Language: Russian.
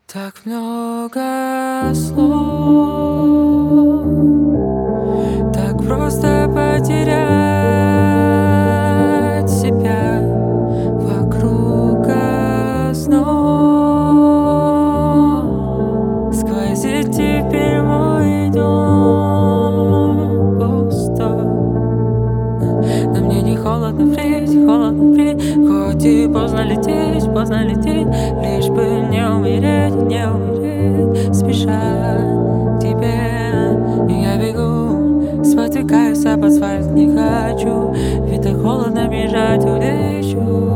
Так много слов, так просто потерять себя вокруг основ. Сквозит теперь мой дом пустой, но мне не холодно впредь, хоть и поздно лететь, лишь бы не умереть, спеша к тебе. Я бегу, спотыкаюсь об асфальт, не хочу, ведь так холодно бежать в речу.